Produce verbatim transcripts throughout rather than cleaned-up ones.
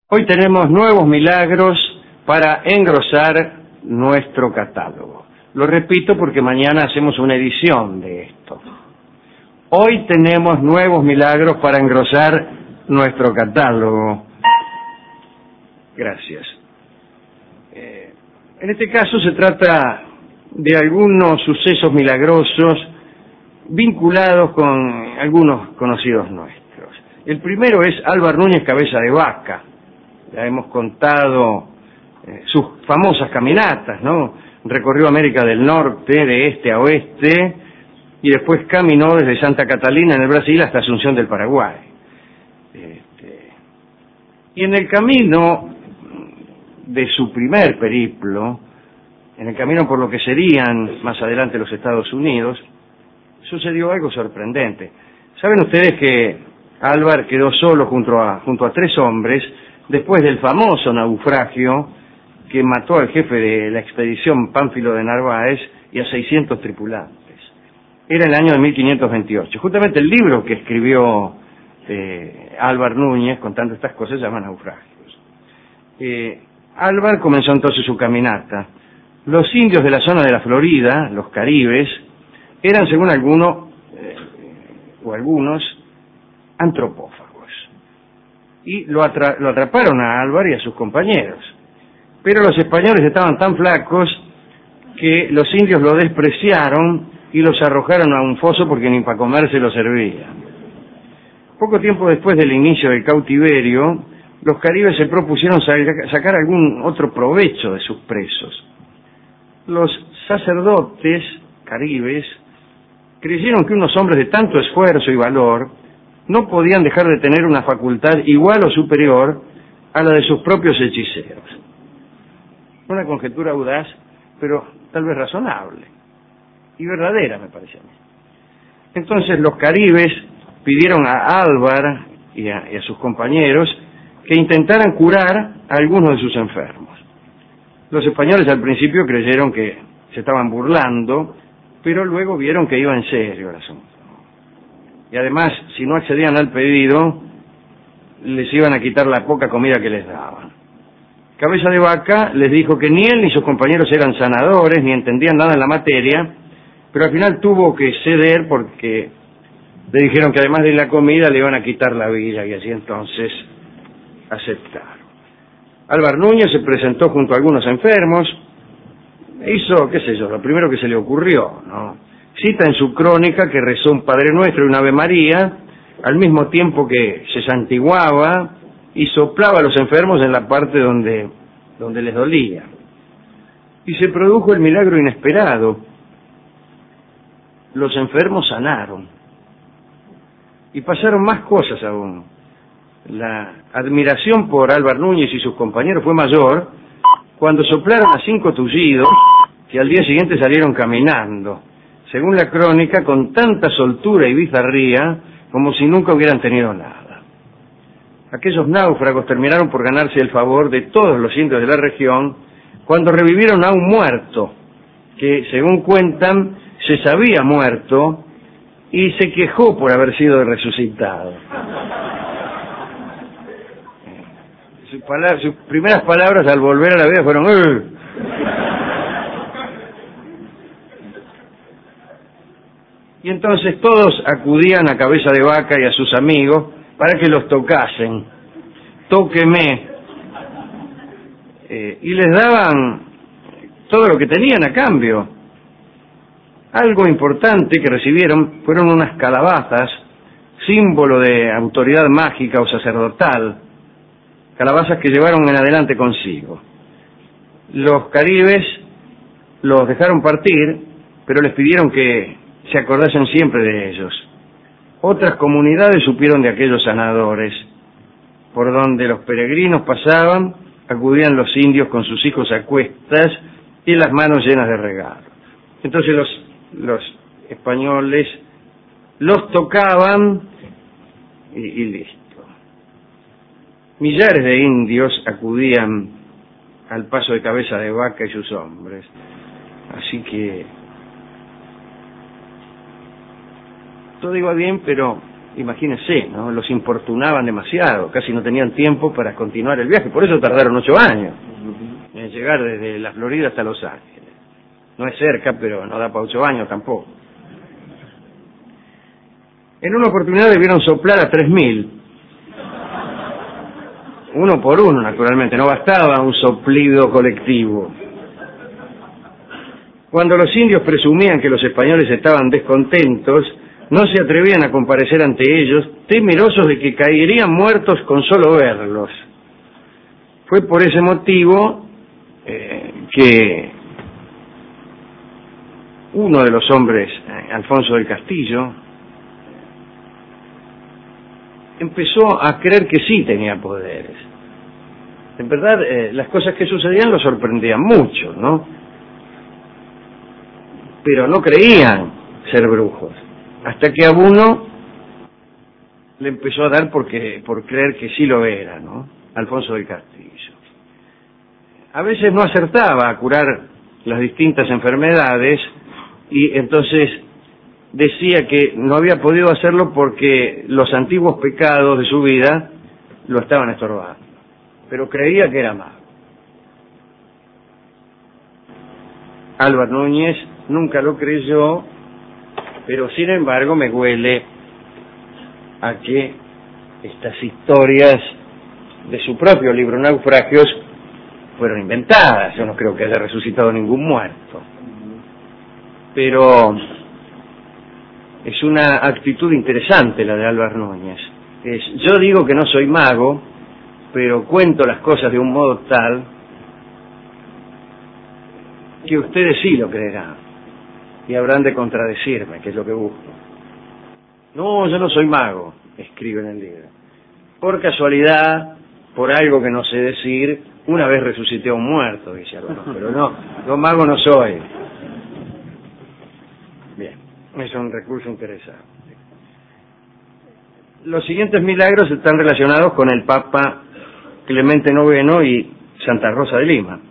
Hoy tenemos nuevos milagros para engrosar nuestro catálogo. Lo repito porque mañana hacemos una edición de esto. Hoy tenemos nuevos milagros para engrosar nuestro catálogo. Gracias. Eh, en este caso se trata de algunos sucesos milagrosos vinculados con algunos conocidos nuestros. El primero es Álvar Núñez Cabeza de Vaca. Ya hemos contado eh, sus famosas caminatas, ¿no? Recorrió América del Norte, de este a oeste, y después caminó desde Santa Catalina en el Brasil hasta Asunción del Paraguay. Este, y en el camino de su primer periplo, en el camino por lo que serían más adelante los Estados Unidos, sucedió algo sorprendente. Saben ustedes que Álvar quedó solo junto a, junto a tres hombres después del famoso naufragio que mató al jefe de la expedición Pánfilo de Narváez y a seiscientos tripulantes. Era el año de mil quinientos veintiocho. Justamente el libro que escribió eh, Álvar Núñez contando estas cosas se llama Naufragios. Eh, Álvar comenzó entonces su caminata. Los indios de la zona de la Florida, los caribes, eran según alguno, eh, o algunos, antropófagos. Y lo, atra lo atraparon a Álvar y a sus compañeros. Pero los españoles estaban tan flacos que los indios lo despreciaron y los arrojaron a un foso porque ni para comer se lo servía. Poco tiempo después del inicio del cautiverio, los caribes se propusieron sacar algún otro provecho de sus presos. Los sacerdotes caribes creyeron que unos hombres de tanto esfuerzo y valor no podían dejar de tener una facultad igual o superior a la de sus propios hechiceros. Una conjetura audaz, pero tal vez razonable y verdadera, me parece a mí. Entonces los caribes pidieron a Álvar y a, y a sus compañeros que intentaran curar a algunos de sus enfermos. Los españoles al principio creyeron que se estaban burlando, pero luego vieron que iba en serio el asunto. Y además, si no accedían al pedido, les iban a quitar la poca comida que les daban. Cabeza de Vaca les dijo que ni él ni sus compañeros eran sanadores, ni entendían nada en la materia, pero al final tuvo que ceder porque le dijeron que además de la comida le iban a quitar la vida, y así entonces aceptaron. Álvar Núñez se presentó junto a algunos enfermos, hizo, qué sé yo, lo primero que se le ocurrió, ¿no? Cita en su crónica que rezó un Padre Nuestro y un Ave María, al mismo tiempo que se santiguaba y soplaba a los enfermos en la parte donde, donde les dolía. Y se produjo el milagro inesperado. Los enfermos sanaron. Y pasaron más cosas aún. La admiración por Álvar Núñez y sus compañeros fue mayor cuando soplaron a cinco tullidos que al día siguiente salieron caminando, según la crónica, con tanta soltura y bizarría como si nunca hubieran tenido nada. Aquellos náufragos terminaron por ganarse el favor de todos los indios de la región cuando revivieron a un muerto, que según cuentan se sabía muerto y se quejó por haber sido resucitado. Sus, palabras, sus primeras palabras al volver a la vida fueron ¡eh! Y entonces todos acudían a Cabeza de Vaca y a sus amigos para que los tocasen. Tóqueme. Eh, y les daban todo lo que tenían a cambio. Algo importante que recibieron fueron unas calabazas, símbolo de autoridad mágica o sacerdotal, calabazas que llevaron en adelante consigo. Los caribes los dejaron partir, pero les pidieron que se acordasen siempre de ellos. Otras comunidades supieron de aquellos sanadores. Por donde los peregrinos pasaban, acudían los indios con sus hijos a cuestas y las manos llenas de regalos. Entonces los, los españoles los tocaban y, y listo. Millares de indios acudían al paso de Cabeza de Vaca y sus hombres. Así que todo iba bien, pero imagínense, ¿no? Los importunaban demasiado, casi no tenían tiempo para continuar el viaje, por eso tardaron ocho años en llegar desde la Florida hasta Los Ángeles. No es cerca, pero no da para ocho años tampoco. En una oportunidad debieron soplar a tres mil. Uno por uno, naturalmente, no bastaba un soplido colectivo. Cuando los indios presumían que los españoles estaban descontentos, no se atrevían a comparecer ante ellos, temerosos de que caerían muertos con solo verlos. Fue por ese motivo eh, que uno de los hombres, eh, Alfonso del Castillo, empezó a creer que sí tenía poderes. En verdad, eh, las cosas que sucedían lo sorprendían mucho, ¿no? Pero no creían ser brujos, hasta que a uno le empezó a dar porque, por creer que sí lo era, ¿no? Alfonso del Castillo. A veces no acertaba a curar las distintas enfermedades y entonces decía que no había podido hacerlo porque los antiguos pecados de su vida lo estaban estorbando, pero creía que era mago. Álvar Núñez nunca lo creyó, pero sin embargo me huele a que estas historias de su propio libro Naufragios fueron inventadas. Yo no creo que haya resucitado ningún muerto, pero es una actitud interesante la de Álvar Núñez. Es, yo digo que no soy mago, pero cuento las cosas de un modo tal que ustedes sí lo creerán y habrán de contradecirme, que es lo que busco. No, yo no soy mago, escribe en el libro. Por casualidad, por algo que no sé decir, una vez resucité a un muerto, dice Álvaro, pero no, yo mago no soy. Bien, es un recurso interesante. Los siguientes milagros están relacionados con el Papa Clemente noveno y Santa Rosa de Lima,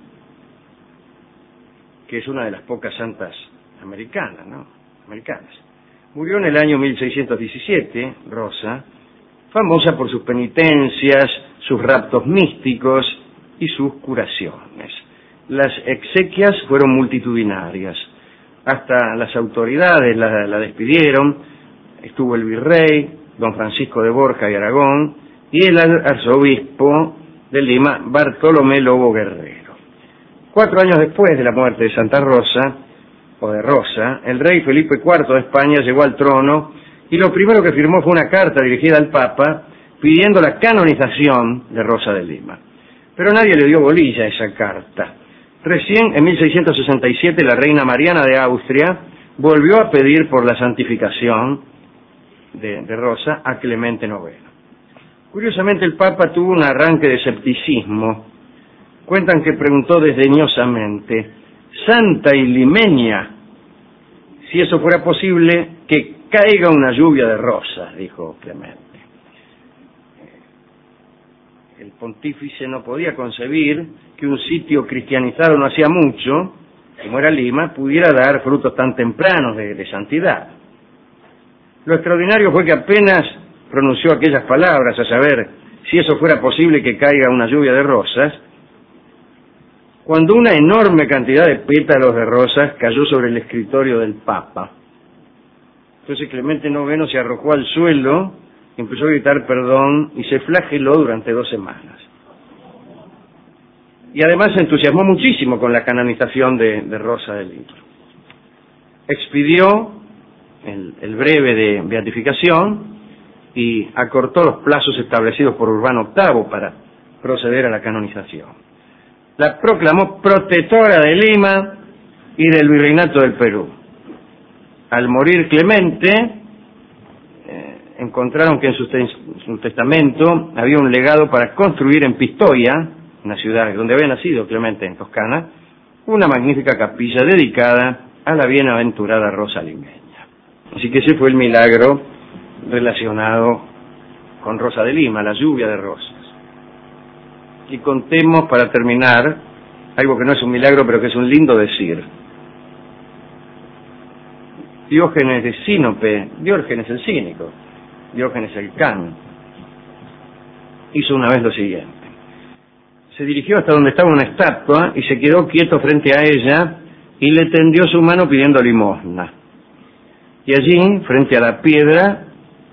que es una de las pocas santas americanas, ¿no? Americanas. Murió en el año mil seiscientos diecisiete, Rosa, famosa por sus penitencias, sus raptos místicos y sus curaciones. Las exequias fueron multitudinarias. Hasta las autoridades la, la despidieron. Estuvo el virrey, don Francisco de Borja y Aragón, y el arzobispo de Lima, Bartolomé Lobo Guerrero. Cuatro años después de la muerte de Santa Rosa, o de Rosa, el rey Felipe cuarto de España llegó al trono y lo primero que firmó fue una carta dirigida al Papa pidiendo la canonización de Rosa de Lima. Pero nadie le dio bolilla a esa carta. Recién, en mil seiscientos sesenta y siete, la reina Mariana de Austria volvió a pedir por la santificación de, de Rosa a Clemente noveno. Curiosamente, el Papa tuvo un arranque de escepticismo. Cuentan que preguntó desdeñosamente: «Santa y limeña, si eso fuera posible, que caiga una lluvia de rosas», dijo Clemente. El pontífice no podía concebir que un sitio cristianizado no hacía mucho, como era Lima, pudiera dar frutos tan tempranos de, de santidad. Lo extraordinario fue que apenas pronunció aquellas palabras, a saber, si eso fuera posible que caiga una lluvia de rosas, cuando una enorme cantidad de pétalos de rosas cayó sobre el escritorio del Papa. Entonces Clemente noveno se arrojó al suelo, empezó a gritar perdón y se flageló durante dos semanas. Y además se entusiasmó muchísimo con la canonización de, de Rosa de Lima. Expidió el, el breve de beatificación y acortó los plazos establecidos por Urbano octavo para proceder a la canonización. La proclamó protectora de Lima y del virreinato del Perú. Al morir Clemente, eh, encontraron que en su, te en su testamento había un legado para construir en Pistoia, una ciudad donde había nacido Clemente, en Toscana, una magnífica capilla dedicada a la bienaventurada Rosa limeña. Así que ese fue el milagro relacionado con Rosa de Lima, la lluvia de rosas. Y contemos, para terminar, algo que no es un milagro, pero que es un lindo decir. Diógenes de Sinope, Diógenes el cínico, Diógenes el Can, hizo una vez lo siguiente. Se dirigió hasta donde estaba una estatua y se quedó quieto frente a ella y le tendió su mano pidiendo limosna. Y allí, frente a la piedra,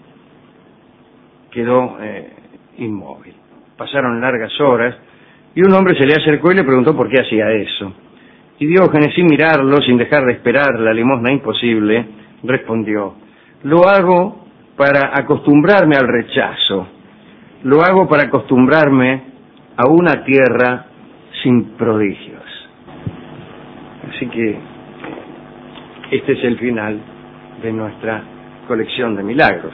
quedó eh, inmóvil. Pasaron largas horas y un hombre se le acercó y le preguntó por qué hacía eso. Y Diógenes, sin mirarlo, sin dejar de esperar la limosna imposible, respondió: lo hago para acostumbrarme al rechazo, lo hago para acostumbrarme a una tierra sin prodigios. Así que este es el final de nuestra colección de milagros.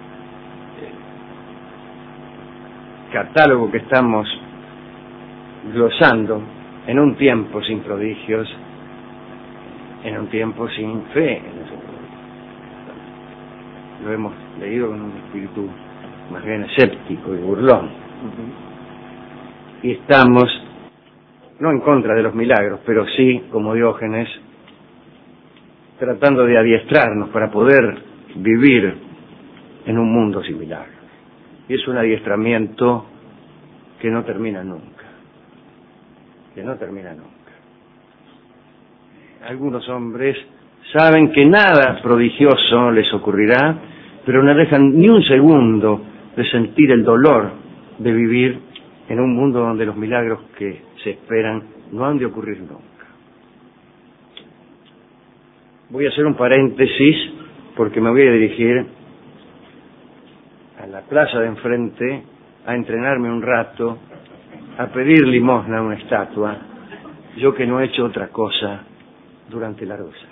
El catálogo que estamos glosando en un tiempo sin prodigios, en un tiempo sin fe en esos prodigios. Lo hemos leído con un espíritu más bien escéptico y burlón. Uh-huh. Y estamos, no en contra de los milagros, pero sí, como Diógenes, tratando de adiestrarnos para poder vivir en un mundo sin milagros. Y es un adiestramiento que no termina nunca, que no termina nunca. Algunos hombres saben que nada prodigioso les ocurrirá, pero no dejan ni un segundo de sentir el dolor de vivir en un mundo donde los milagros que se esperan no han de ocurrir nunca. Voy a hacer un paréntesis porque me voy a dirigir a la plaza de enfrente a entrenarme un rato, a pedir limosna a una estatua, yo que no he hecho otra cosa durante largos años.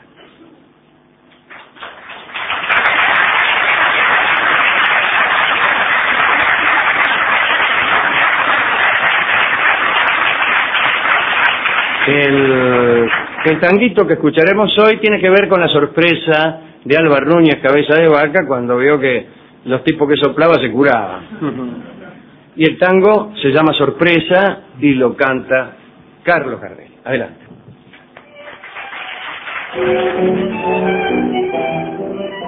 El, el tanguito que escucharemos hoy tiene que ver con la sorpresa de Álvar Núñez, cabeza de vaca, cuando vio que los tipos que soplaba se curaban. Y el tango se llama Sorpresa y lo canta Carlos Gardel. Adelante.